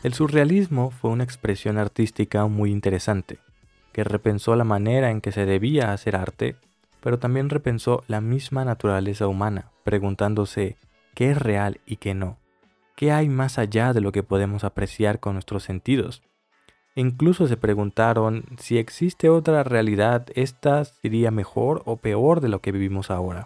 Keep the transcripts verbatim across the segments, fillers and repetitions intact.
El surrealismo fue una expresión artística muy interesante, que repensó la manera en que se debía hacer arte, pero también repensó la misma naturaleza humana, preguntándose qué es real y qué no, qué hay más allá de lo que podemos apreciar con nuestros sentidos. Incluso se preguntaron si existe otra realidad, ¿esta sería mejor o peor de lo que vivimos ahora?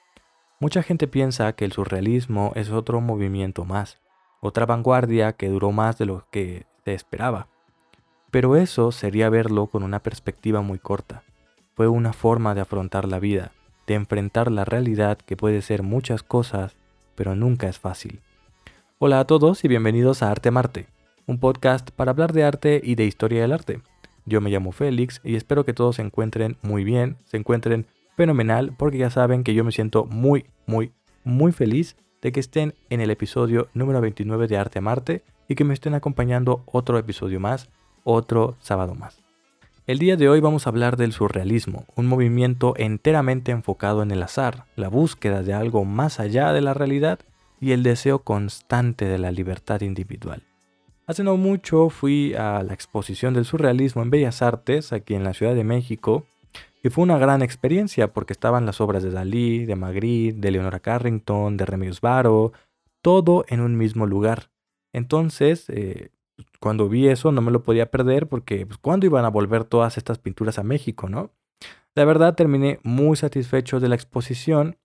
Mucha gente piensa que el surrealismo es otro movimiento más, otra vanguardia que duró más de lo que se esperaba. Pero eso sería verlo con una perspectiva muy corta. Fue una forma de afrontar la vida, de enfrentar la realidad que puede ser muchas cosas, pero nunca es fácil. Hola a todos y bienvenidos a Arte Marte, un podcast para hablar de arte y de historia del arte. Yo me llamo Félix y espero que todos se encuentren muy bien, se encuentren fenomenal, porque ya saben que yo me siento muy, muy, muy feliz de que estén en el episodio número veintinueve de Arte Marte y que me estén acompañando otro episodio más, otro sábado más. El día de hoy vamos a hablar del surrealismo, un movimiento enteramente enfocado en el azar, la búsqueda de algo más allá de la realidad y el deseo constante de la libertad individual. Hace no mucho fui a la exposición del surrealismo en Bellas Artes, aquí en la Ciudad de México, y fue una gran experiencia porque estaban las obras de Dalí, de Magritte, de Leonora Carrington, de Remedios Varo, todo en un mismo lugar. Entonces, eh, cuando vi eso no me lo podía perder porque pues, ¿cuándo iban a volver todas estas pinturas a México, no? La verdad terminé muy satisfecho de la exposición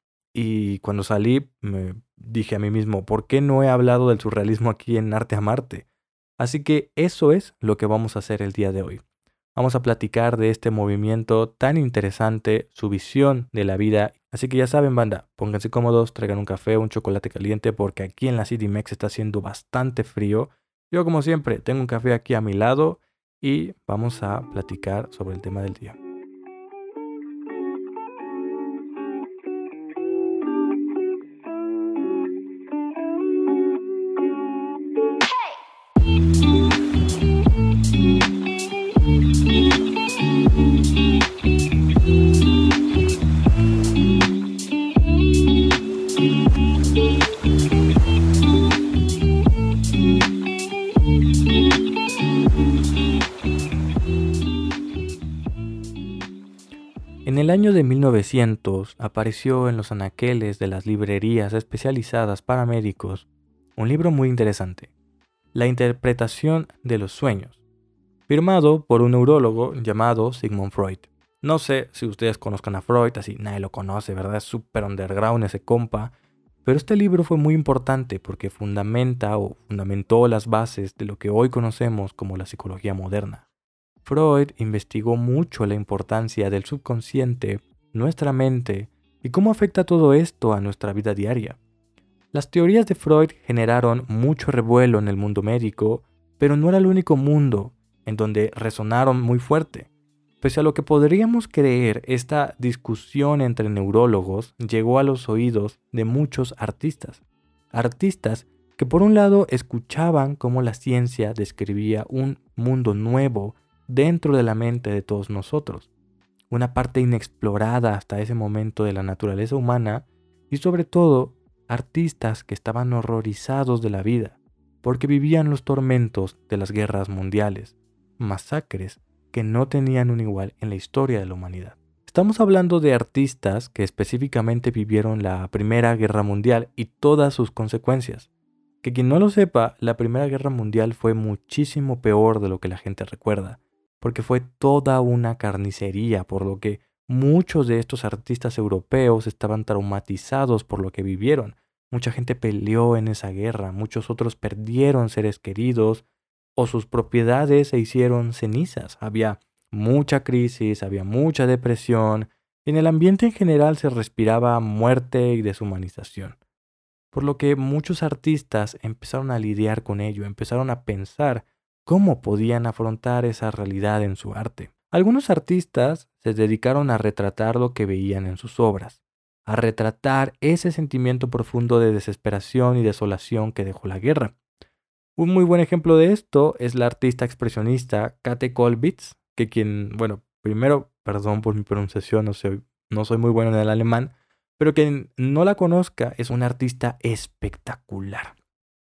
y cuando salí me dije a mí mismo, ¿por qué no he hablado del surrealismo aquí en Arte a Marte? Así que eso es lo que vamos a hacer el día de hoy. Vamos a platicar de este movimiento tan interesante, su visión de la vida. Así que ya saben, banda, pónganse cómodos, traigan un café, un chocolate caliente, porque aquí en la C D M X está haciendo bastante frío. Yo, como siempre, tengo un café aquí a mi lado y vamos a platicar sobre el tema del día. En el año de mil novecientos apareció en los anaqueles de las librerías especializadas para médicos un libro muy interesante, La interpretación de los sueños, firmado por un neurólogo llamado Sigmund Freud. No sé si ustedes conozcan a Freud, así nadie lo conoce, ¿verdad? Es súper underground ese compa, pero este libro fue muy importante porque fundamenta o fundamentó las bases de lo que hoy conocemos como la psicología moderna. Freud investigó mucho la importancia del subconsciente, nuestra mente y cómo afecta todo esto a nuestra vida diaria. Las teorías de Freud generaron mucho revuelo en el mundo médico, pero no era el único mundo en donde resonaron muy fuerte. Pese a lo que podríamos creer, esta discusión entre neurólogos llegó a los oídos de muchos artistas. Artistas que por un lado escuchaban cómo la ciencia describía un mundo nuevo dentro de la mente de todos nosotros, una parte inexplorada hasta ese momento de la naturaleza humana y sobre todo artistas que estaban horrorizados de la vida porque vivían los tormentos de las guerras mundiales, masacres que no tenían un igual en la historia de la humanidad. Estamos hablando de artistas que específicamente vivieron la Primera Guerra Mundial y todas sus consecuencias. Que quien no lo sepa, la Primera Guerra Mundial fue muchísimo peor de lo que la gente recuerda, porque fue toda una carnicería, por lo que muchos de estos artistas europeos estaban traumatizados por lo que vivieron. Mucha gente peleó en esa guerra, muchos otros perdieron seres queridos o sus propiedades se hicieron cenizas. Había mucha crisis, había mucha depresión y en el ambiente en general se respiraba muerte y deshumanización. Por lo que muchos artistas empezaron a lidiar con ello, empezaron a pensar cómo podían afrontar esa realidad en su arte. Algunos artistas se dedicaron a retratar lo que veían en sus obras, a retratar ese sentimiento profundo de desesperación y desolación que dejó la guerra. Un muy buen ejemplo de esto es la artista expresionista Käthe Kollwitz, que quien, bueno, primero, perdón por mi pronunciación, no soy, no soy muy bueno en el alemán, pero quien no la conozca es una artista espectacular.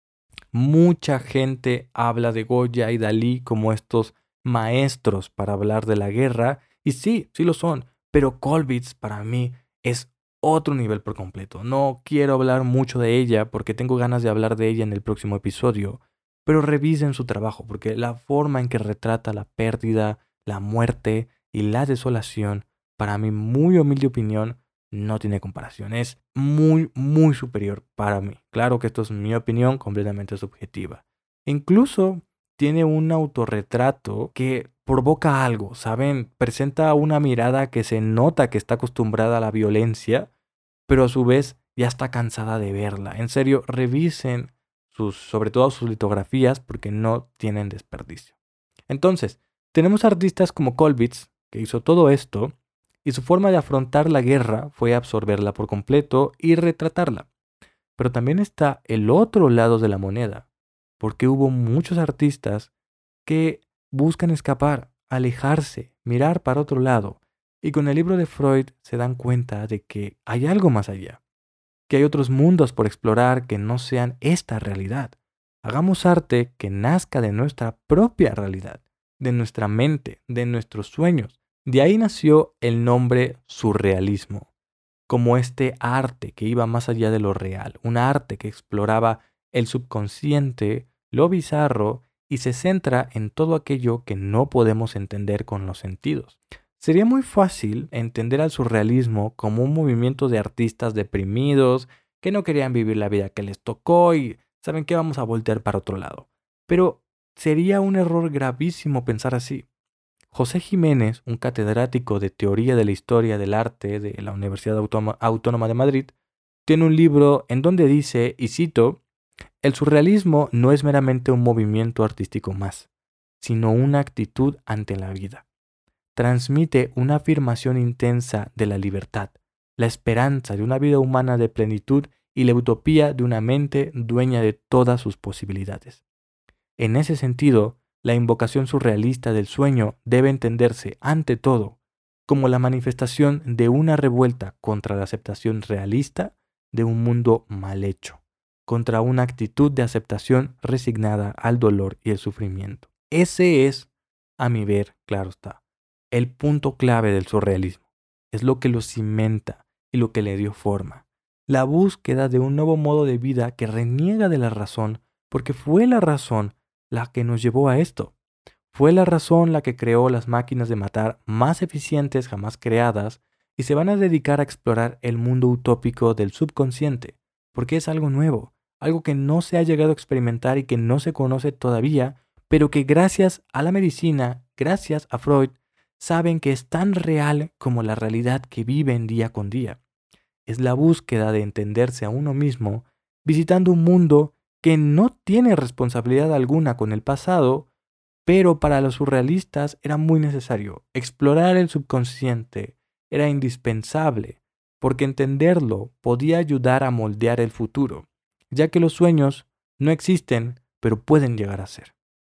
Mucha gente habla de Goya y Dalí como estos maestros para hablar de la guerra, y sí, sí lo son, pero Coleridge para mí es otro nivel por completo. No quiero hablar mucho de ella porque tengo ganas de hablar de ella en el próximo episodio, pero revisen su trabajo porque la forma en que retrata la pérdida, la muerte y la desolación, para mi muy humilde opinión, no tiene comparación. Es muy, muy superior para mí. Claro que esto es mi opinión completamente subjetiva. Incluso tiene un autorretrato que provoca algo, ¿saben? Presenta una mirada que se nota que está acostumbrada a la violencia, pero a su vez ya está cansada de verla. En serio, revisen sus, sobre todo sus litografías porque no tienen desperdicio. Entonces, tenemos artistas como Coleridge, que hizo todo esto, y su forma de afrontar la guerra fue absorberla por completo y retratarla. Pero también está el otro lado de la moneda, porque hubo muchos artistas que buscan escapar, alejarse, mirar para otro lado, y con el libro de Freud se dan cuenta de que hay algo más allá, que hay otros mundos por explorar que no sean esta realidad. Hagamos arte que nazca de nuestra propia realidad, de nuestra mente, de nuestros sueños. De ahí nació el nombre surrealismo, como este arte que iba más allá de lo real, un arte que exploraba el subconsciente, lo bizarro, y se centra en todo aquello que no podemos entender con los sentidos. Sería muy fácil entender al surrealismo como un movimiento de artistas deprimidos que no querían vivir la vida que les tocó y saben que vamos a voltear para otro lado. Pero sería un error gravísimo pensar así. José Jiménez, un catedrático de Teoría de la Historia del Arte de la Universidad Autónoma de Madrid, tiene un libro en donde dice, y cito, el surrealismo no es meramente un movimiento artístico más, sino una actitud ante la vida. Transmite una afirmación intensa de la libertad, la esperanza de una vida humana de plenitud y la utopía de una mente dueña de todas sus posibilidades. En ese sentido, la invocación surrealista del sueño debe entenderse, ante todo, como la manifestación de una revuelta contra la aceptación realista de un mundo mal hecho, contra una actitud de aceptación resignada al dolor y el sufrimiento. Ese es, a mi ver, claro está, el punto clave del surrealismo. Es lo que lo cimenta y lo que le dio forma. La búsqueda de un nuevo modo de vida que reniega de la razón, porque fue la razón la que nos llevó a esto. Fue la razón la que creó las máquinas de matar más eficientes jamás creadas y se van a dedicar a explorar el mundo utópico del subconsciente, porque es algo nuevo, algo que no se ha llegado a experimentar y que no se conoce todavía, pero que gracias a la medicina, gracias a Freud, saben que es tan real como la realidad que viven día con día. Es la búsqueda de entenderse a uno mismo, visitando un mundo que no tiene responsabilidad alguna con el pasado, pero para los surrealistas era muy necesario. Explorar el subconsciente era indispensable, porque entenderlo podía ayudar a moldear el futuro, ya que los sueños no existen, pero pueden llegar a ser.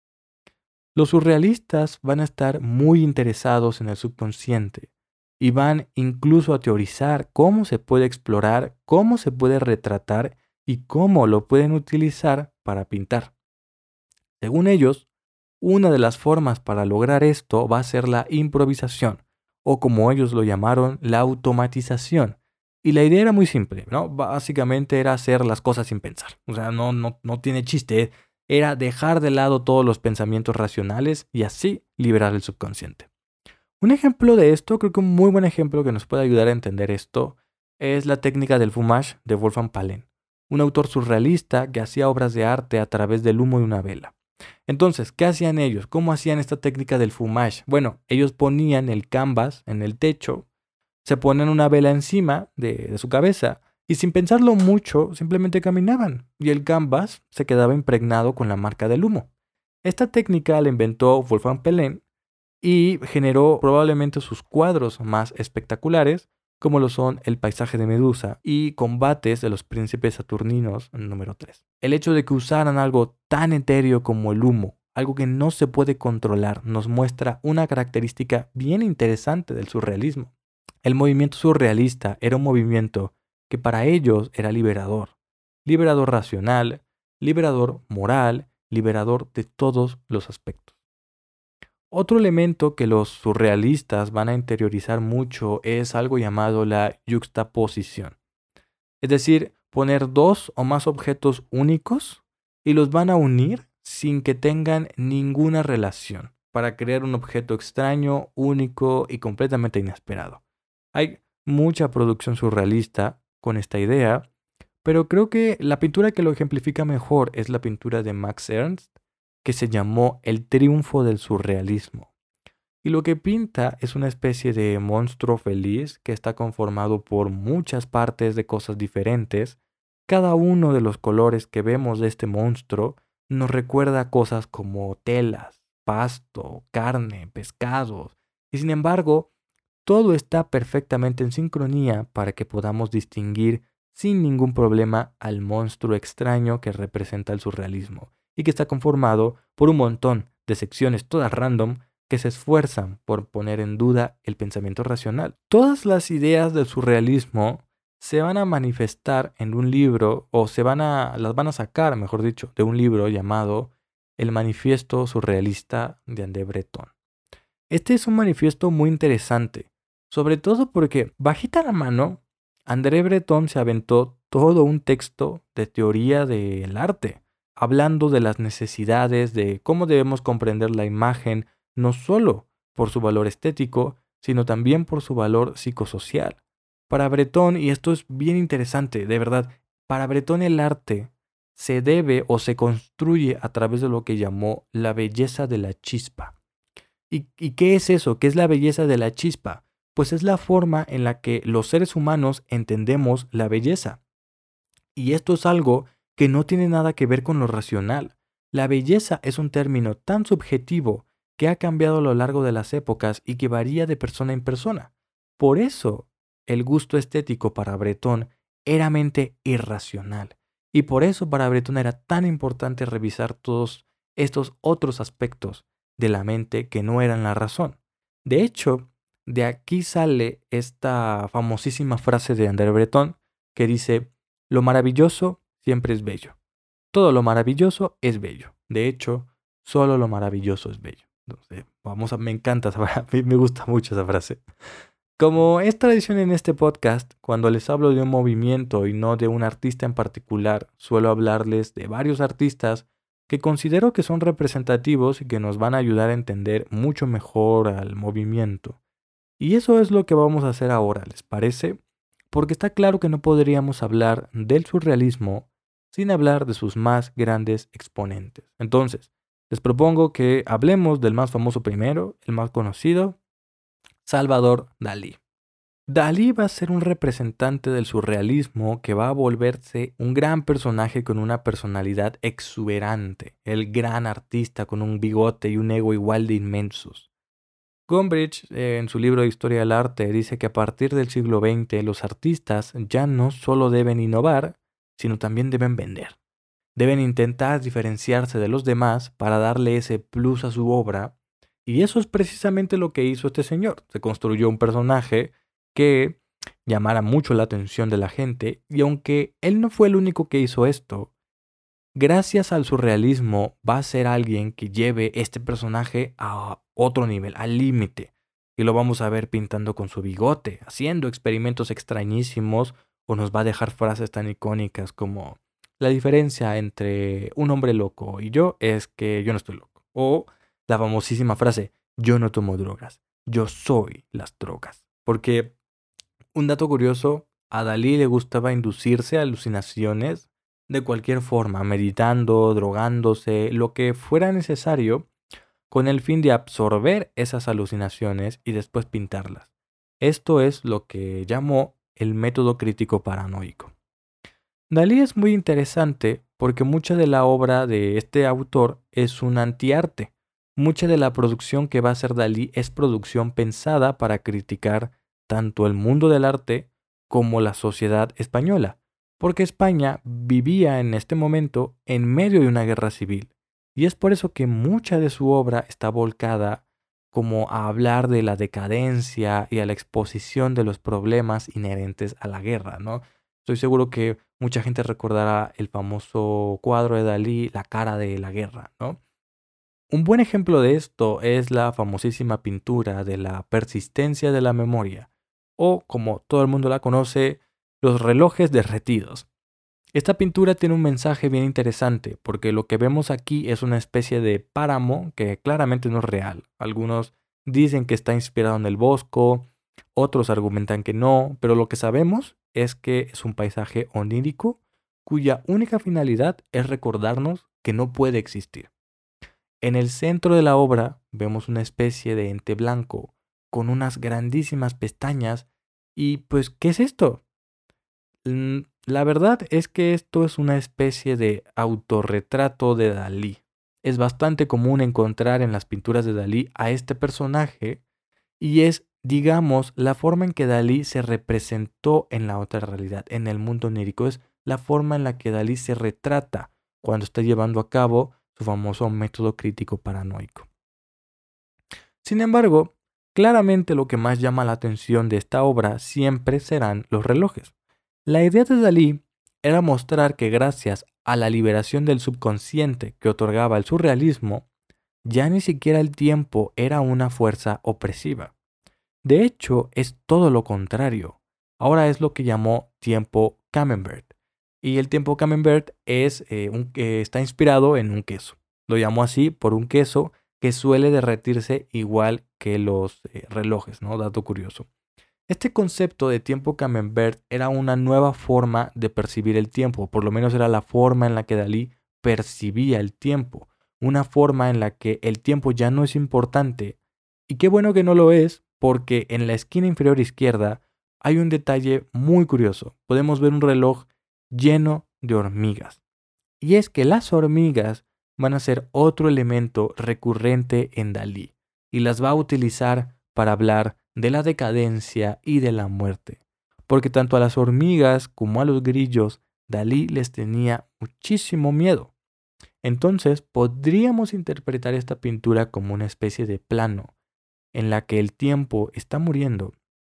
Los surrealistas van a estar muy interesados en el subconsciente y van incluso a teorizar cómo se puede explorar, cómo se puede retratar y cómo lo pueden utilizar para pintar. Según ellos, una de las formas para lograr esto va a ser la improvisación, o como ellos lo llamaron, la automatización. Y la idea era muy simple, ¿no? Básicamente era hacer las cosas sin pensar. O sea, no, no, no tiene chiste. Era dejar de lado todos los pensamientos racionales y así liberar el subconsciente. Un ejemplo de esto, creo que un muy buen ejemplo que nos puede ayudar a entender esto, es la técnica del fumage de Wolfgang Paulin, un autor surrealista que hacía obras de arte a través del humo de una vela. Entonces, ¿qué hacían ellos? ¿Cómo hacían esta técnica del fumage? Bueno, ellos ponían el canvas en el techo, se ponían una vela encima de, de su cabeza y sin pensarlo mucho, simplemente caminaban y el canvas se quedaba impregnado con la marca del humo. Esta técnica la inventó Wolfgang Paulin y generó probablemente sus cuadros más espectaculares, como lo son El paisaje de Medusa y Combates de los príncipes saturninos número tres. El hecho de que usaran algo tan etéreo como el humo, algo que no se puede controlar, nos muestra una característica bien interesante del surrealismo. El movimiento surrealista era un movimiento que para ellos era liberador, liberador racional, liberador moral, liberador de todos los aspectos. Otro elemento que los surrealistas van a interiorizar mucho es algo llamado la yuxtaposición. Es decir, poner dos o más objetos únicos y los van a unir sin que tengan ninguna relación para crear un objeto extraño, único y completamente inesperado. Hay mucha producción surrealista con esta idea, pero creo que la pintura que lo ejemplifica mejor es la pintura de Max Ernst, que se llamó El triunfo del surrealismo. Y lo que pinta es una especie de monstruo feliz que está conformado por muchas partes de cosas diferentes. Cada uno de los colores que vemos de este monstruo nos recuerda cosas como telas, pasto, carne, pescados. Y sin embargo, todo está perfectamente en sincronía para que podamos distinguir sin ningún problema al monstruo extraño que representa el surrealismo y que está conformado por un montón de secciones todas random que se esfuerzan por poner en duda el pensamiento racional. Todas las ideas del surrealismo se van a manifestar en un libro, o se van a, las van a sacar, mejor dicho, de un libro llamado El Manifiesto Surrealista de André Breton. Este es un manifiesto muy interesante, sobre todo porque, bajita la mano, André Breton se aventó todo un texto de teoría del arte, hablando de las necesidades, de cómo debemos comprender la imagen, no solo por su valor estético, sino también por su valor psicosocial. Para Breton, y esto es bien interesante, de verdad, para Breton el arte se debe o se construye a través de lo que llamó la belleza de la chispa. ¿Y, y qué es eso? ¿Qué es la belleza de la chispa? Pues es la forma en la que los seres humanos entendemos la belleza. Y esto es algo que no tiene nada que ver con lo racional. La belleza es un término tan subjetivo que ha cambiado a lo largo de las épocas y que varía de persona en persona. Por eso, el gusto estético para Breton era mente irracional. Y por eso para Breton era tan importante revisar todos estos otros aspectos de la mente que no eran la razón. De hecho, de aquí sale esta famosísima frase de André Breton que dice: lo maravilloso siempre es bello. Todo lo maravilloso es bello. De hecho, solo lo maravilloso es bello. Entonces, vamos a, me encanta esa frase, me gusta mucho esa frase. Como es tradición en este podcast, cuando les hablo de un movimiento y no de un artista en particular, suelo hablarles de varios artistas que considero que son representativos y que nos van a ayudar a entender mucho mejor al movimiento. Y eso es lo que vamos a hacer ahora, ¿les parece? Porque está claro que no podríamos hablar del surrealismo sin hablar de sus más grandes exponentes. Entonces, les propongo que hablemos del más famoso primero, el más conocido, Salvador Dalí. Dalí va a ser un representante del surrealismo que va a volverse un gran personaje con una personalidad exuberante, el gran artista con un bigote y un ego igual de inmensos. Gombrich, eh, en su libro de Historia del Arte, dice que a partir del siglo veinte los artistas ya no solo deben innovar, sino también deben vender. Deben intentar diferenciarse de los demás para darle ese plus a su obra, y eso es precisamente lo que hizo este señor. Se construyó un personaje que llamara mucho la atención de la gente, y aunque él no fue el único que hizo esto, gracias al surrealismo va a ser alguien que lleve este personaje a otro nivel, al límite. Y lo vamos a ver pintando con su bigote, haciendo experimentos extrañísimos, o nos va a dejar frases tan icónicas como: la diferencia entre un hombre loco y yo es que yo no estoy loco. O la famosísima frase: yo no tomo drogas, yo soy las drogas. Porque, un dato curioso, a Dalí le gustaba inducirse a alucinaciones de cualquier forma, meditando, drogándose, lo que fuera necesario, con el fin de absorber esas alucinaciones y después pintarlas. Esto es lo que llamó el método crítico paranoico. Dalí es muy interesante porque mucha de la obra de este autor es un antiarte. Mucha de la producción que va a hacer Dalí es producción pensada para criticar tanto el mundo del arte como la sociedad española, porque España vivía en este momento en medio de una guerra civil, y es por eso que mucha de su obra está volcada como a hablar de la decadencia y a la exposición de los problemas inherentes a la guerra, ¿no? Estoy seguro que mucha gente recordará el famoso cuadro de Dalí, La cara de la guerra, ¿no? Un buen ejemplo de esto es la famosísima pintura de la persistencia de la memoria, o como todo el mundo la conoce, los relojes derretidos. Esta pintura tiene un mensaje bien interesante, porque lo que vemos aquí es una especie de páramo que claramente no es real. Algunos dicen que está inspirado en el Bosco, otros argumentan que no, pero lo que sabemos es que es un paisaje onírico cuya única finalidad es recordarnos que no puede existir. En el centro de la obra vemos una especie de ente blanco con unas grandísimas pestañas y pues, ¿qué es esto? Mm, La verdad es que esto es una especie de autorretrato de Dalí. Es bastante común encontrar en las pinturas de Dalí a este personaje y es, digamos, la forma en que Dalí se representó en la otra realidad, en el mundo onírico. Es la forma en la que Dalí se retrata cuando está llevando a cabo su famoso método crítico paranoico. Sin embargo, claramente lo que más llama la atención de esta obra siempre serán los relojes. La idea de Dalí era mostrar que gracias a la liberación del subconsciente que otorgaba el surrealismo, ya ni siquiera el tiempo era una fuerza opresiva. De hecho, es todo lo contrario. Ahora es lo que llamó tiempo camembert. Y el tiempo camembert es, eh, un, eh, está inspirado en un queso. Lo llamó así por un queso que suele derretirse igual que los eh, relojes, ¿no? Dato curioso. Este concepto de tiempo camembert era una nueva forma de percibir el tiempo, por lo menos era la forma en la que Dalí percibía el tiempo, una forma en la que el tiempo ya no es importante. Y qué bueno que no lo es, porque en la esquina inferior izquierda hay un detalle muy curioso. Podemos ver un reloj lleno de hormigas. Y es que las hormigas van a ser otro elemento recurrente en Dalí y las va a utilizar para hablar de la decadencia y de la muerte. Porque tanto a las hormigas como a los grillos, Dalí les tenía muchísimo miedo. Entonces podríamos interpretar esta pintura como una especie de plano en la que el tiempo está muriendo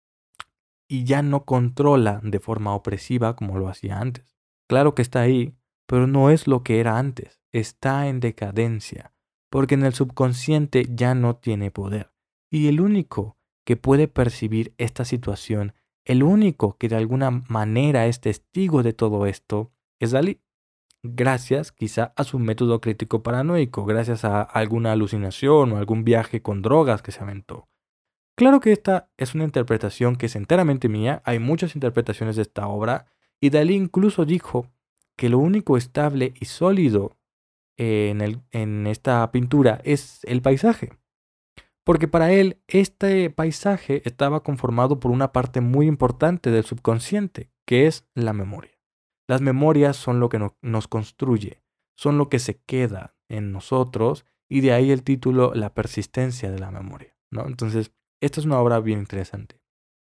y ya no controla de forma opresiva como lo hacía antes. Claro que está ahí, pero no es lo que era antes. Está en decadencia, porque en el subconsciente ya no tiene poder. Y el único que puede percibir esta situación, el único que de alguna manera es testigo de todo esto, es Dalí. Gracias quizá a su método crítico paranoico, gracias a alguna alucinación o algún viaje con drogas que se aventó. Claro que esta es una interpretación que es enteramente mía, hay muchas interpretaciones de esta obra, y Dalí incluso dijo que lo único estable y sólido en, el, en esta pintura es el paisaje, porque para él este paisaje estaba conformado por una parte muy importante del subconsciente, que es la memoria. Las memorias son lo que no, nos construye, son lo que se queda en nosotros, y de ahí el título La persistencia de la memoria, ¿no? Entonces, esta es una obra bien interesante.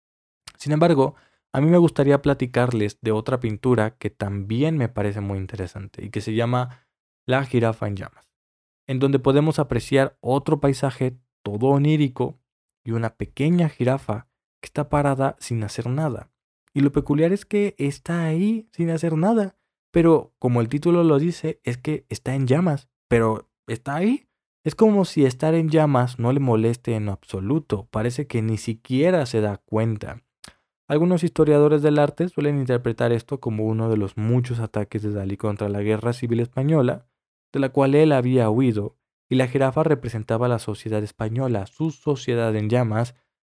Sin embargo, a mí me gustaría platicarles de otra pintura que también me parece muy interesante y que se llama La jirafa en llamas, en donde podemos apreciar otro paisaje todo onírico y una pequeña jirafa que está parada sin hacer nada. Y lo peculiar es que está ahí sin hacer nada, pero como el título lo dice, es que está en llamas, pero está ahí. Es como si estar en llamas no le moleste en absoluto, parece que ni siquiera se da cuenta. Algunos historiadores del arte suelen interpretar esto como uno de los muchos ataques de Dalí contra la Guerra Civil Española, de la cual él había huido, y la jirafa representaba la sociedad española, su sociedad en llamas,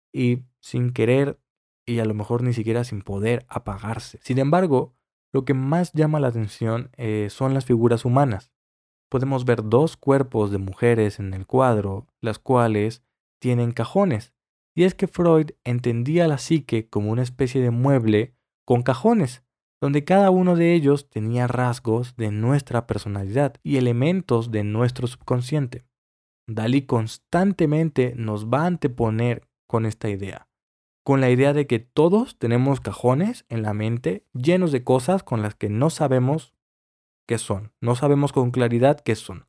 y sin querer, y a lo mejor ni siquiera sin poder apagarse. Sin embargo, lo que más llama la atención eh, son las figuras humanas. Podemos ver dos cuerpos de mujeres en el cuadro, las cuales tienen cajones. Y es que Freud entendía la psique como una especie de mueble con cajones, donde cada uno de ellos tenía rasgos de nuestra personalidad y elementos de nuestro subconsciente. Dalí constantemente nos va a anteponer con esta idea, con la idea de que todos tenemos cajones en la mente llenos de cosas con las que no sabemos qué son, no sabemos con claridad qué son.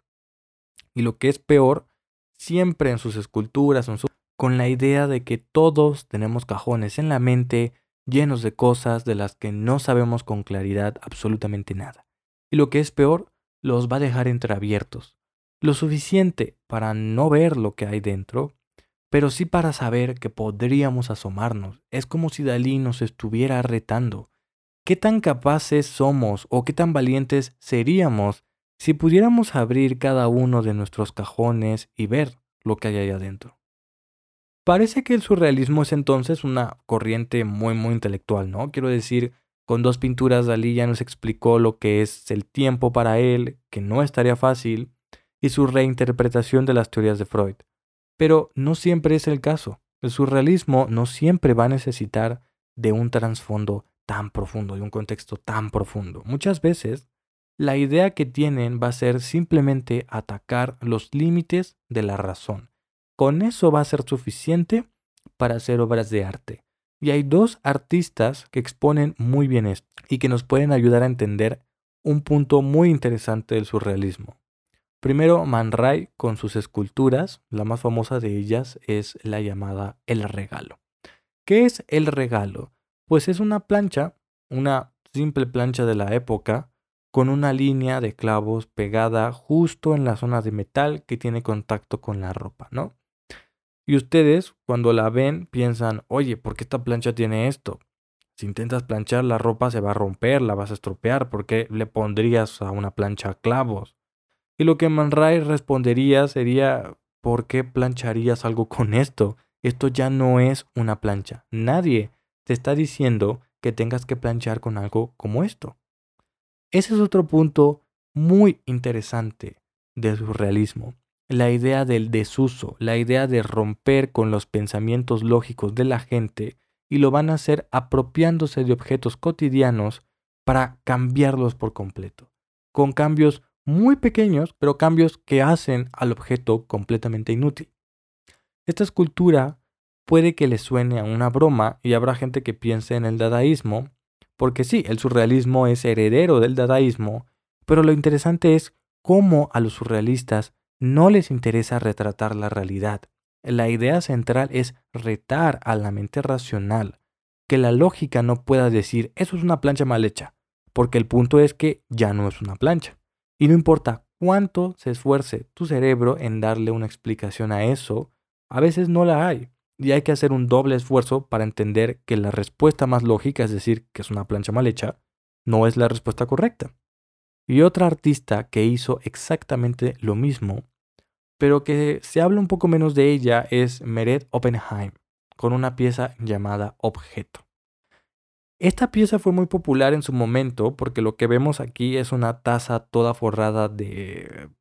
Y lo que es peor, siempre en sus esculturas, en su... con la idea de que todos tenemos cajones en la mente llenos de cosas de las que no sabemos con claridad absolutamente nada. Y lo que es peor, los va a dejar entreabiertos, lo suficiente para no ver lo que hay dentro, pero sí para saber que podríamos asomarnos. Es como si Dalí nos estuviera retando. ¿Qué tan capaces somos o qué tan valientes seríamos si pudiéramos abrir cada uno de nuestros cajones y ver lo que hay ahí adentro? Parece que el surrealismo es entonces una corriente muy muy intelectual, ¿no? Quiero decir, con dos pinturas Dalí ya nos explicó lo que es el tiempo para él, que no es tarea fácil, y su reinterpretación de las teorías de Freud. Pero no siempre es el caso. El surrealismo no siempre va a necesitar de un trasfondo tan profundo, de un contexto tan profundo. Muchas veces, la idea que tienen va a ser simplemente atacar los límites de la razón. Con eso va a ser suficiente para hacer obras de arte. Y hay dos artistas que exponen muy bien esto y que nos pueden ayudar a entender un punto muy interesante del surrealismo. Primero, Man Ray con sus esculturas, la más famosa de ellas es la llamada El Regalo. ¿Qué es El Regalo? Pues es una plancha, una simple plancha de la época, con una línea de clavos pegada justo en la zona de metal que tiene contacto con la ropa, ¿no? Y ustedes, cuando la ven, piensan, oye, ¿por qué esta plancha tiene esto? Si intentas planchar la ropa se va a romper, la vas a estropear, ¿por qué le pondrías a una plancha clavos? Y lo que Man Ray respondería sería, ¿por qué plancharías algo con esto? Esto ya no es una plancha. Nadie te está diciendo que tengas que planchar con algo como esto. Ese es otro punto muy interesante del surrealismo. La idea del desuso, la idea de romper con los pensamientos lógicos de la gente y lo van a hacer apropiándose de objetos cotidianos para cambiarlos por completo, con cambios muy pequeños, pero cambios que hacen al objeto completamente inútil. Esta escultura puede que le suene a una broma y habrá gente que piense en el dadaísmo, porque sí, el surrealismo es heredero del dadaísmo, pero lo interesante es cómo a los surrealistas no les interesa retratar la realidad. La idea central es retar a la mente racional, que la lógica no pueda decir eso es una plancha mal hecha, porque el punto es que ya no es una plancha. Y no importa cuánto se esfuerce tu cerebro en darle una explicación a eso, a veces no la hay. Y hay que hacer un doble esfuerzo para entender que la respuesta más lógica, es decir, que es una plancha mal hecha, no es la respuesta correcta. Y otra artista que hizo exactamente lo mismo, pero que se habla un poco menos de ella, es Meret Oppenheim, con una pieza llamada Objeto. Esta pieza fue muy popular en su momento porque lo que vemos aquí es una taza toda forrada de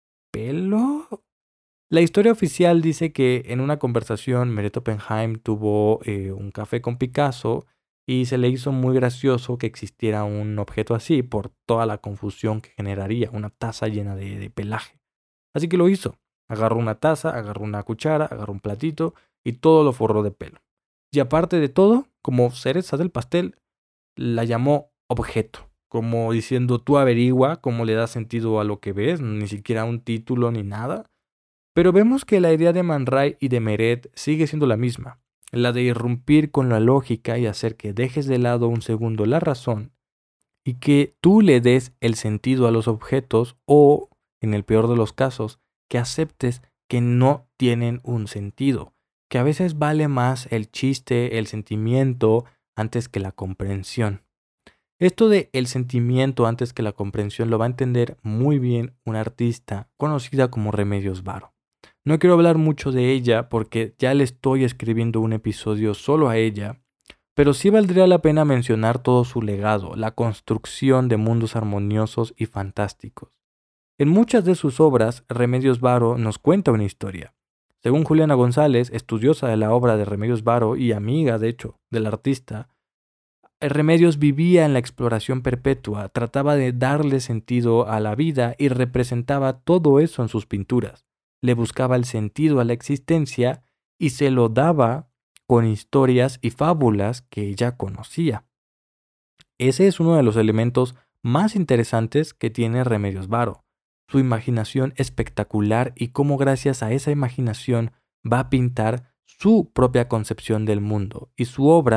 pelo. La historia oficial dice que en una conversación Meret Oppenheim tuvo eh, un café con Picasso y se le hizo muy gracioso que existiera un objeto así por toda la confusión que generaría, una taza llena de, de pelaje. Así que lo hizo. Agarró una taza, agarró una cuchara, agarró un platito y todo lo forró de pelo. Y aparte de todo, como cereza del pastel, la llamó objeto, como diciendo tú averigua cómo le das sentido a lo que ves, ni siquiera un título ni nada. Pero vemos que la idea de Man Ray y de Meret sigue siendo la misma, la de irrumpir con la lógica y hacer que dejes de lado un segundo la razón y que tú le des el sentido a los objetos o, en el peor de los casos, que aceptes que no tienen un sentido, que a veces vale más el chiste, el sentimiento, antes que la comprensión. Esto de el sentimiento antes que la comprensión lo va a entender muy bien una artista conocida como Remedios Varo. No quiero hablar mucho de ella porque ya le estoy escribiendo un episodio solo a ella, pero sí valdría la pena mencionar todo su legado, la construcción de mundos armoniosos y fantásticos. En muchas de sus obras, Remedios Varo nos cuenta una historia. Según Juliana González, estudiosa de la obra de Remedios Varo y amiga, de hecho, del artista, Remedios vivía en la exploración perpetua, trataba de darle sentido a la vida y representaba todo eso en sus pinturas. Le buscaba el sentido a la existencia y se lo daba con historias y fábulas que ella conocía. Ese es uno de los elementos más interesantes que tiene Remedios Varo, su imaginación espectacular y cómo gracias a esa imaginación va a pintar su propia concepción del mundo, y su obra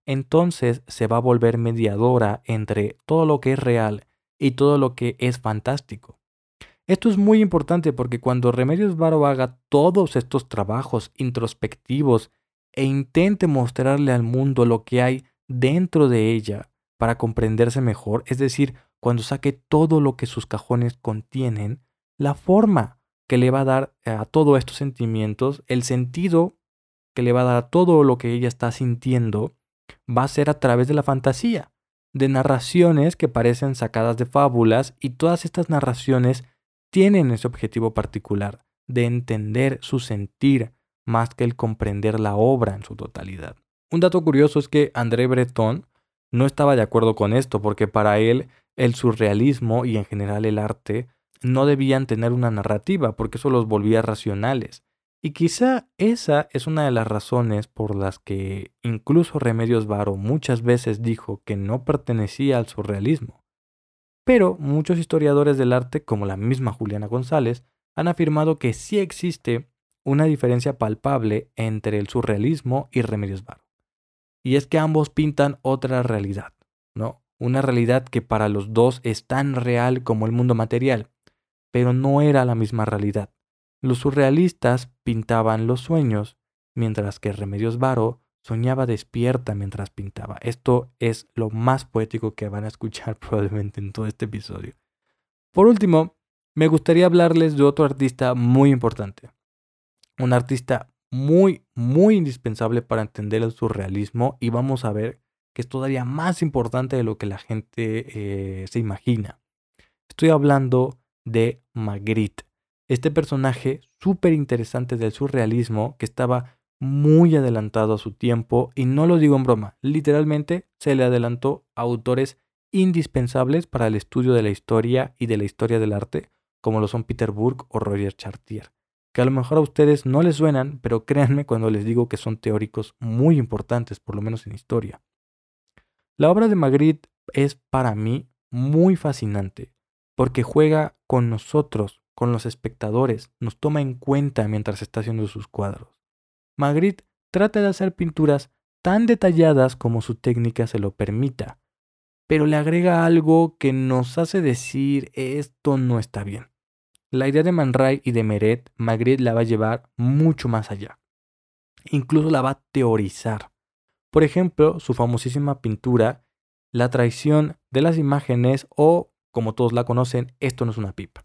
entonces se va a volver mediadora entre todo lo que es real y todo lo que es fantástico. Esto es muy importante porque cuando Remedios Varo haga todos estos trabajos introspectivos e intente mostrarle al mundo lo que hay dentro de ella para comprenderse mejor, es decir, cuando saque todo lo que sus cajones contienen, la forma que le va a dar a todos estos sentimientos, el sentido que le va a dar a todo lo que ella está sintiendo, va a ser a través de la fantasía, de narraciones que parecen sacadas de fábulas, y todas estas narraciones tienen ese objetivo particular de entender su sentir más que el comprender la obra en su totalidad. Un dato curioso es que André Breton no estaba de acuerdo con esto porque para él el surrealismo y en general el arte no debían tener una narrativa porque eso los volvía racionales. Y quizá esa es una de las razones por las que incluso Remedios Varo muchas veces dijo que no pertenecía al surrealismo. Pero muchos historiadores del arte, como la misma Juliana González, han afirmado que sí existe una diferencia palpable entre el surrealismo y Remedios Varo. Y es que ambos pintan otra realidad, ¿no? Una realidad que para los dos es tan real como el mundo material, pero no era la misma realidad. Los surrealistas pintaban los sueños, mientras que Remedios Varo soñaba despierta mientras pintaba. Esto es lo más poético que van a escuchar probablemente en todo este episodio. Por último, me gustaría hablarles de otro artista muy importante. Un artista muy, muy indispensable para entender el surrealismo, y vamos a ver que es todavía más importante de lo que la gente eh, se imagina. Estoy hablando de Magritte, este personaje súper interesante del surrealismo que estaba muy adelantado a su tiempo, y no lo digo en broma, literalmente se le adelantó a autores indispensables para el estudio de la historia y de la historia del arte, como lo son Peter Brook o Roger Chartier, que a lo mejor a ustedes no les suenan, pero créanme cuando les digo que son teóricos muy importantes, por lo menos en historia. La obra de Magritte es para mí muy fascinante, porque juega con nosotros, con los espectadores, nos toma en cuenta mientras está haciendo sus cuadros. Magritte trata de hacer pinturas tan detalladas como su técnica se lo permita, pero le agrega algo que nos hace decir esto no está bien. La idea de Man Ray y de Meret, Magritte la va a llevar mucho más allá. Incluso la va a teorizar. Por ejemplo, su famosísima pintura, La traición de las imágenes, o, como todos la conocen, Esto no es una pipa,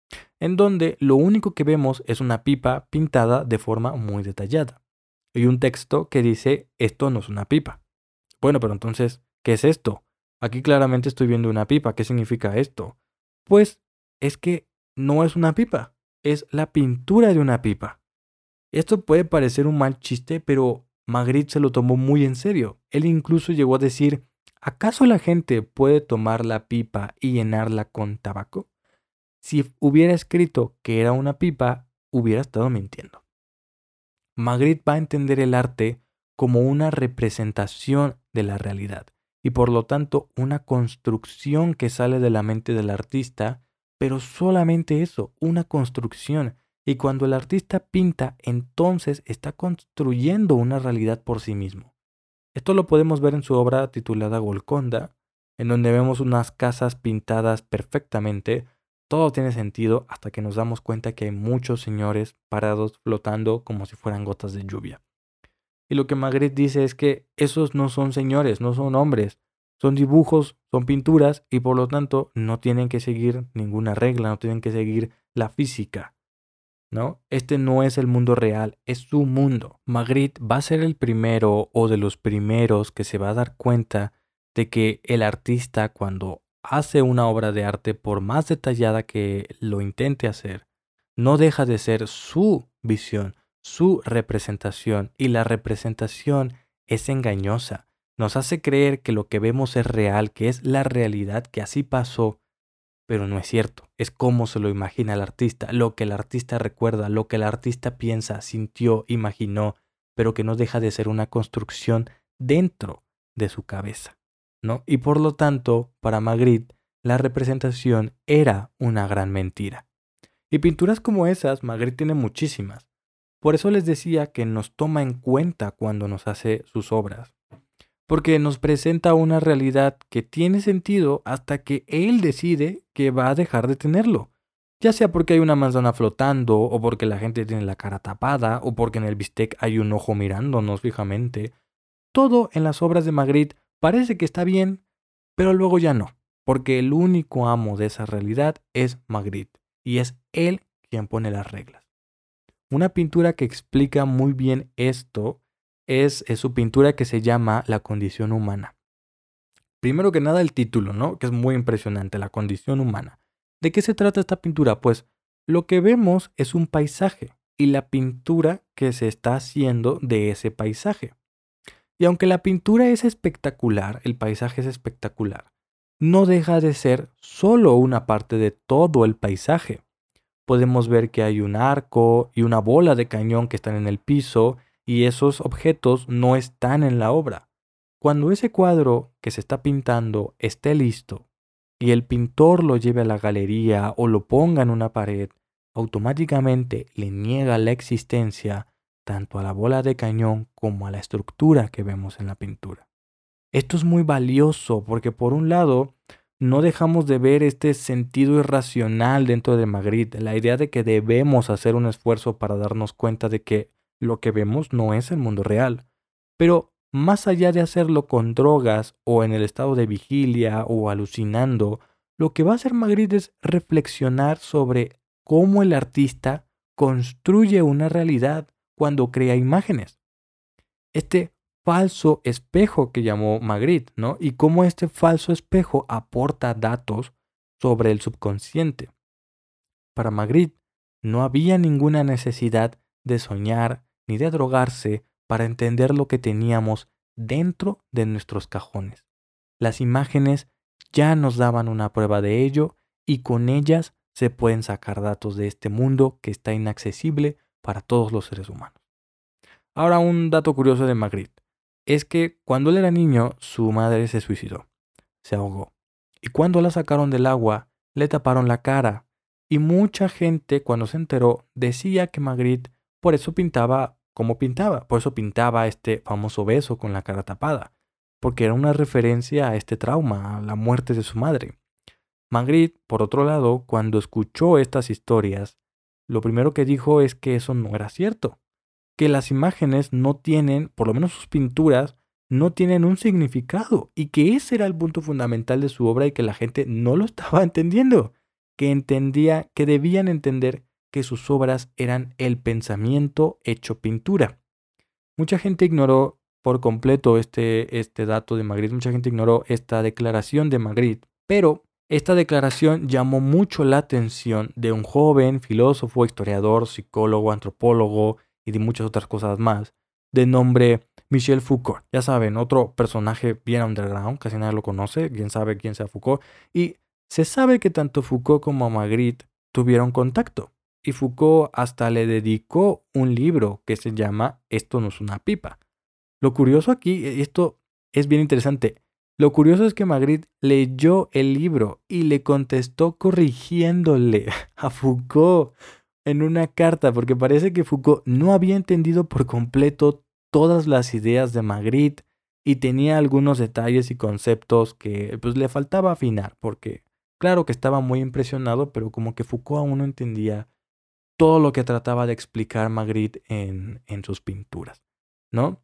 en donde lo único que vemos es una pipa pintada de forma muy detallada y un texto que dice esto no es una pipa. Bueno, pero entonces, ¿qué es esto? Aquí claramente estoy viendo una pipa. ¿Qué significa esto? Pues es que no es una pipa, es la pintura de una pipa. Esto puede parecer un mal chiste, pero Magritte se lo tomó muy en serio. Él incluso llegó a decir, ¿acaso la gente puede tomar la pipa y llenarla con tabaco? Si hubiera escrito que era una pipa, hubiera estado mintiendo. Magritte va a entender el arte como una representación de la realidad y por lo tanto una construcción que sale de la mente del artista, pero solamente eso, una construcción. Y cuando el artista pinta, entonces está construyendo una realidad por sí mismo. Esto lo podemos ver en su obra titulada Golconda, en donde vemos unas casas pintadas perfectamente. Todo tiene sentido hasta que nos damos cuenta que hay muchos señores parados flotando como si fueran gotas de lluvia. Y lo que Magritte dice es que esos no son señores, no son hombres, son dibujos, son pinturas y por lo tanto no tienen que seguir ninguna regla, no tienen que seguir la física, ¿no? Este no es el mundo real, es su mundo. Magritte va a ser el primero o de los primeros que se va a dar cuenta de que el artista cuando hace una obra de arte, por más detallada que lo intente hacer, no deja de ser su visión, su representación, y la representación es engañosa. Nos hace creer que lo que vemos es real, que es la realidad, que así pasó, pero no es cierto. Es como se lo imagina el artista, lo que el artista recuerda, lo que el artista piensa, sintió, imaginó, pero que no deja de ser una construcción dentro de su cabeza, ¿no? Y por lo tanto, para Magritte, la representación era una gran mentira. Y pinturas como esas, Magritte tiene muchísimas. Por eso les decía que nos toma en cuenta cuando nos hace sus obras. porque nos presenta una realidad que tiene sentido hasta que él decide que va a dejar de tenerlo. Ya sea porque hay una manzana flotando, o porque la gente tiene la cara tapada, o porque en el bistec hay un ojo mirándonos fijamente. Todo en las obras de Magritte parece que está bien, pero luego ya no, porque el único amo de esa realidad es Magritte, y es él quien pone las reglas. Una pintura que explica muy bien esto es, es su pintura que se llama La condición humana. Primero que nada el título, ¿no? Que es muy impresionante, La condición humana. ¿De qué se trata esta pintura? Pues lo que vemos es un paisaje y la pintura que se está haciendo de ese paisaje. Y aunque la pintura es espectacular, el paisaje es espectacular, no deja de ser solo una parte de todo el paisaje. Podemos ver que hay un arco y una bola de cañón que están en el piso y esos objetos no están en la obra. Cuando ese cuadro que se está pintando esté listo y el pintor lo lleve a la galería o lo ponga en una pared, automáticamente le niega la existencia tanto a la bola de cañón como a la estructura que vemos en la pintura. Esto es muy valioso porque por un lado no dejamos de ver este sentido irracional dentro de Magritte, la idea de que debemos hacer un esfuerzo para darnos cuenta de que lo que vemos no es el mundo real. Pero más allá de hacerlo con drogas o en el estado de vigilia o alucinando, lo que va a hacer Magritte es reflexionar sobre cómo el artista construye una realidad cuando crea imágenes. Este falso espejo que llamó Magritte, ¿no? Y cómo este falso espejo aporta datos sobre el subconsciente. Para Magritte no había ninguna necesidad de soñar ni de drogarse para entender lo que teníamos dentro de nuestros cajones. Las imágenes ya nos daban una prueba de ello y con ellas se pueden sacar datos de este mundo que está inaccesible para todos los seres humanos. Ahora, un dato curioso de Magritte es que cuando él era niño su madre se suicidó, se ahogó, y cuando la sacaron del agua le taparon la cara, y mucha gente cuando se enteró decía que Magritte por eso pintaba como pintaba, por eso pintaba este famoso beso con la cara tapada, porque era una referencia a este trauma, a la muerte de su madre. Magritte, por otro lado, cuando escuchó estas historias, lo primero que dijo es que eso no era cierto, que las imágenes no tienen, por lo menos sus pinturas, no tienen un significado y que ese era el punto fundamental de su obra y que la gente no lo estaba entendiendo, que entendía, que debían entender que sus obras eran el pensamiento hecho pintura. Mucha gente ignoró por completo este, este dato de Magritte, mucha gente ignoró esta declaración de Magritte, pero esta declaración llamó mucho la atención de un joven filósofo, historiador, psicólogo, antropólogo y de muchas otras cosas más, de nombre Michel Foucault. Ya saben, otro personaje bien underground, casi nadie lo conoce, quién sabe quién sea Foucault, y se sabe que tanto Foucault como Magritte tuvieron contacto. Y Foucault hasta le dedicó un libro que se llama Esto no es una pipa. Lo curioso aquí, esto es bien interesante, lo curioso es que Magritte leyó el libro y le contestó corrigiéndole a Foucault en una carta, porque parece que Foucault no había entendido por completo todas las ideas de Magritte y tenía algunos detalles y conceptos que pues le faltaba afinar, porque claro que estaba muy impresionado, pero como que Foucault aún no entendía todo lo que trataba de explicar Magritte en, en sus pinturas, ¿no?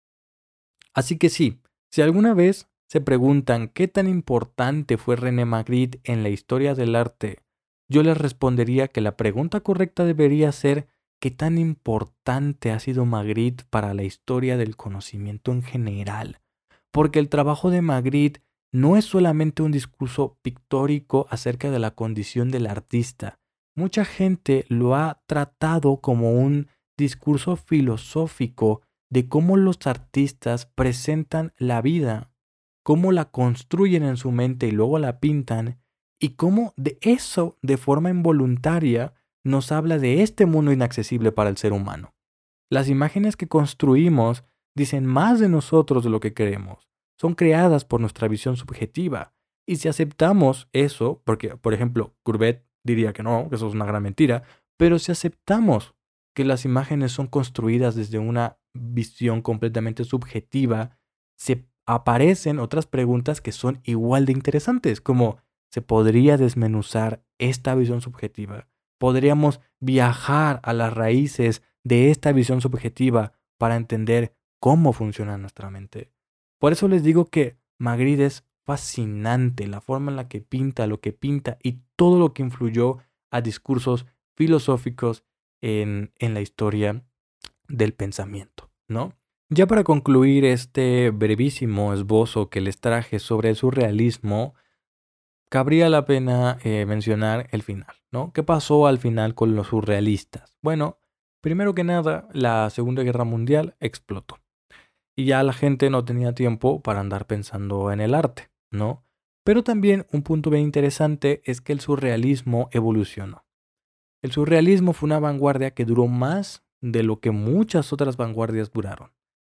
Así que sí, si alguna vez se preguntan qué tan importante fue René Magritte en la historia del arte, yo les respondería que la pregunta correcta debería ser qué tan importante ha sido Magritte para la historia del conocimiento en general, porque el trabajo de Magritte no es solamente un discurso pictórico acerca de la condición del artista. Mucha gente lo ha tratado como un discurso filosófico de cómo los artistas presentan la vida, cómo la construyen en su mente y luego la pintan, y cómo de eso, de forma involuntaria, nos habla de este mundo inaccesible para el ser humano. Las imágenes que construimos dicen más de nosotros de lo que creemos. Son creadas por nuestra visión subjetiva. Y si aceptamos eso, porque, por ejemplo, Courbet diría que no, que eso es una gran mentira, pero si aceptamos que las imágenes son construidas desde una visión completamente subjetiva, se aparecen otras preguntas que son igual de interesantes, como ¿se podría desmenuzar esta visión subjetiva? ¿Podríamos viajar a las raíces de esta visión subjetiva para entender cómo funciona nuestra mente? Por eso les digo que Magritte es fascinante, la forma en la que pinta, lo que pinta y todo lo que influyó a discursos filosóficos en, en la historia del pensamiento, ¿no? Ya para concluir este brevísimo esbozo que les traje sobre el surrealismo, cabría la pena eh, mencionar el final, ¿no? ¿Qué pasó al final con los surrealistas? Bueno, primero que nada, la Segunda Guerra Mundial explotó y ya la gente no tenía tiempo para andar pensando en el arte, ¿no? Pero también un punto bien interesante es que el surrealismo evolucionó. El surrealismo fue una vanguardia que duró más de lo que muchas otras vanguardias duraron.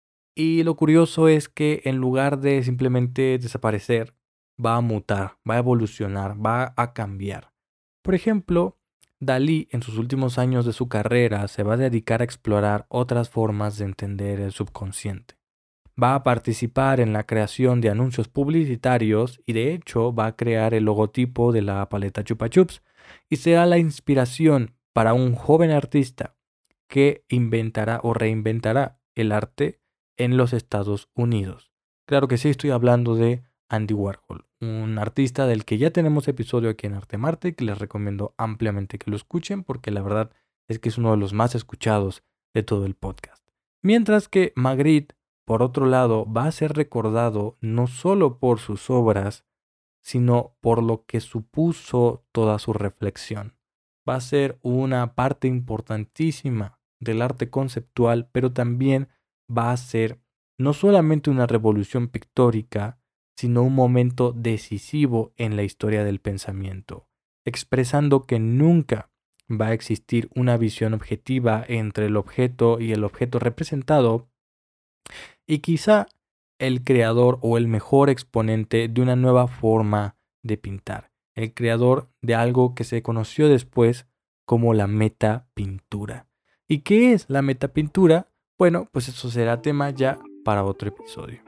Y lo curioso es que en lugar de simplemente desaparecer, va a mutar, va a evolucionar, va a cambiar. Por ejemplo, Dalí en sus últimos años de su carrera se va a dedicar a explorar otras formas de entender el subconsciente. Va a participar en la creación de anuncios publicitarios y de hecho va a crear el logotipo de la paleta Chupa Chups y será la inspiración para un joven artista que inventará o reinventará el arte en los Estados Unidos. Claro que sí, estoy hablando de Andy Warhol, un artista del que ya tenemos episodio aquí en Arte Marte, que les recomiendo ampliamente que lo escuchen porque la verdad es que es uno de los más escuchados de todo el podcast. Mientras que Magritte, por otro lado, va a ser recordado no solo por sus obras, sino por lo que supuso toda su reflexión. Va a ser una parte importantísima del arte conceptual, pero también va a ser no solamente una revolución pictórica, sino un momento decisivo en la historia del pensamiento, expresando que nunca va a existir una visión objetiva entre el objeto y el objeto representado, y quizá el creador o el mejor exponente de una nueva forma de pintar, el creador de algo que se conoció después como la metapintura. ¿Y qué es la metapintura? Bueno, pues eso será tema ya para otro episodio.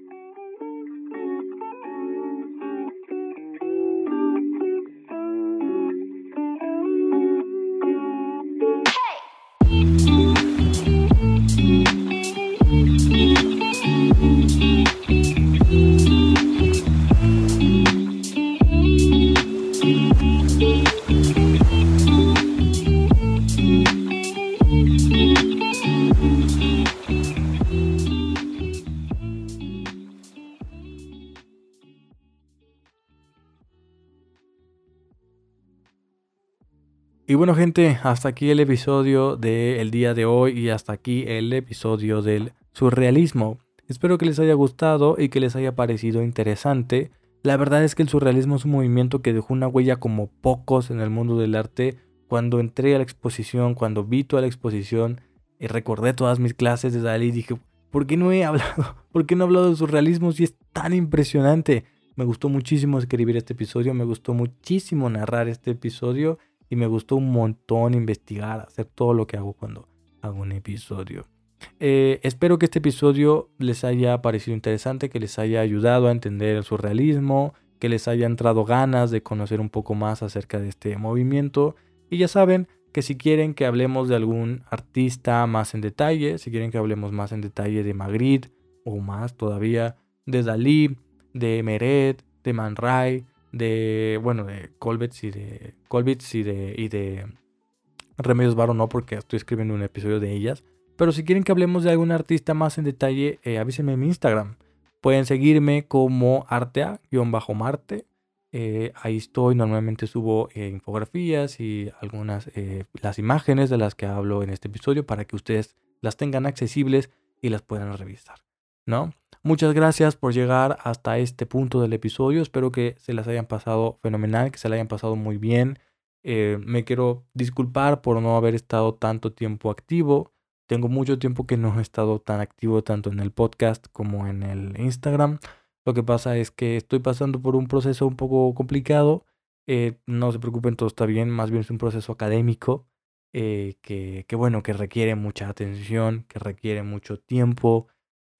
Y bueno, gente, hasta aquí el episodio del día de hoy y hasta aquí el episodio del surrealismo. Espero que les haya gustado y que les haya parecido interesante. La verdad es que el surrealismo es un movimiento que dejó una huella como pocos en el mundo del arte. Cuando entré a la exposición, cuando vi toda la exposición y recordé todas mis clases de Dalí, dije, ¿por qué no he hablado? ¿Por qué no he hablado de surrealismo si es tan impresionante? Me gustó muchísimo escribir este episodio, me gustó muchísimo narrar este episodio. Y me gustó un montón investigar, hacer todo lo que hago cuando hago un episodio. Eh, espero que este episodio les haya parecido interesante, que les haya ayudado a entender el surrealismo, que les haya entrado ganas de conocer un poco más acerca de este movimiento. Y ya saben que si quieren que hablemos de algún artista más en detalle, si quieren que hablemos más en detalle de Magritte o más todavía de Dalí, de Meret, de Man Ray, de, bueno, de Colbitz y de Colbitz y de, y de Remedios Varo no, porque estoy escribiendo un episodio de ellas. Pero si quieren que hablemos de algún artista más en detalle, eh, avísenme en mi Instagram. Pueden seguirme como artea-marte. Eh, ahí estoy, normalmente subo eh, infografías y algunas, eh, las imágenes de las que hablo en este episodio para que ustedes las tengan accesibles y las puedan revisar, ¿no? Muchas gracias por llegar hasta este punto del episodio. Espero que se las hayan pasado fenomenal, que se la hayan pasado muy bien. Eh, me quiero disculpar por no haber estado tanto tiempo activo. Tengo mucho tiempo que no he estado tan activo tanto en el podcast como en el Instagram. Lo que pasa es que estoy pasando por un proceso un poco complicado. Eh, no se preocupen, todo está bien. Más bien es un proceso académico eh, que, que, bueno, que requiere mucha atención, que requiere mucho tiempo.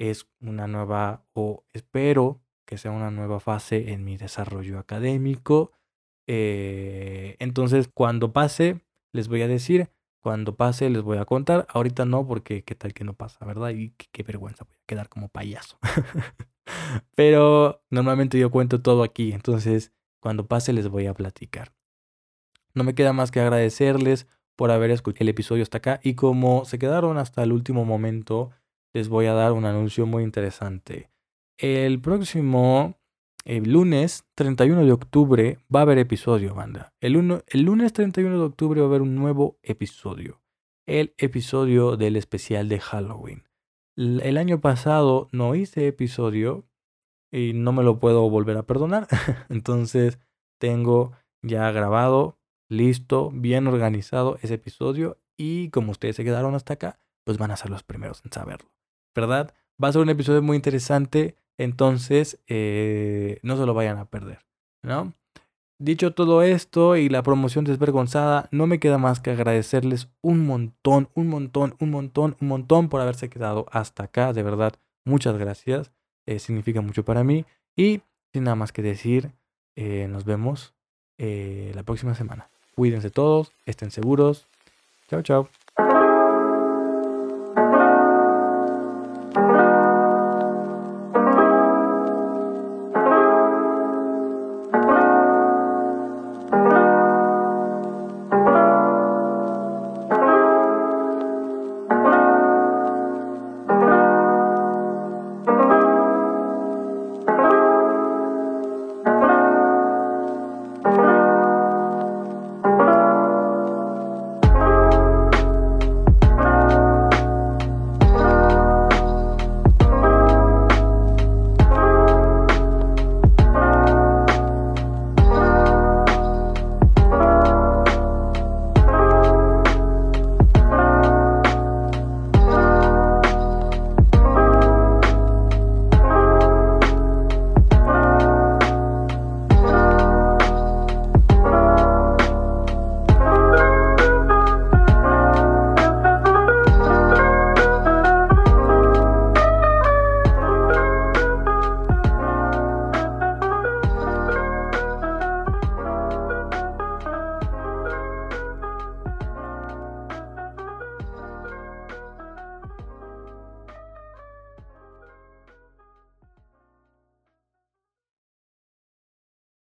es una nueva, o espero que sea una nueva fase en mi desarrollo académico. Eh, entonces, cuando pase, les voy a decir, cuando pase, les voy a contar. Ahorita no, porque qué tal que no pasa, ¿verdad? Y qué, qué vergüenza, voy a quedar como payaso. Pero normalmente yo cuento todo aquí, entonces cuando pase les voy a platicar. No me queda más que agradecerles por haber escuchado el episodio hasta acá, y como se quedaron hasta el último momento, les voy a dar un anuncio muy interesante. El próximo el lunes treinta y uno de octubre va a haber episodio, banda. El, uno, el lunes treinta y uno de octubre va a haber un nuevo episodio. El episodio del especial de Halloween. El, el año pasado no hice episodio y no me lo puedo volver a perdonar. Entonces tengo ya grabado, listo, bien organizado ese episodio, y como ustedes se quedaron hasta acá, pues van a ser los primeros en saberlo, ¿verdad? Va a ser un episodio muy interesante, entonces eh, no se lo vayan a perder, ¿no? Dicho todo esto y la promoción desvergonzada, no me queda más que agradecerles un montón, un montón, un montón, un montón por haberse quedado hasta acá. De verdad, muchas gracias. Eh, significa mucho para mí. Y sin nada más que decir, eh, nos vemos eh, la próxima semana. Cuídense todos, estén seguros. Chao, chao.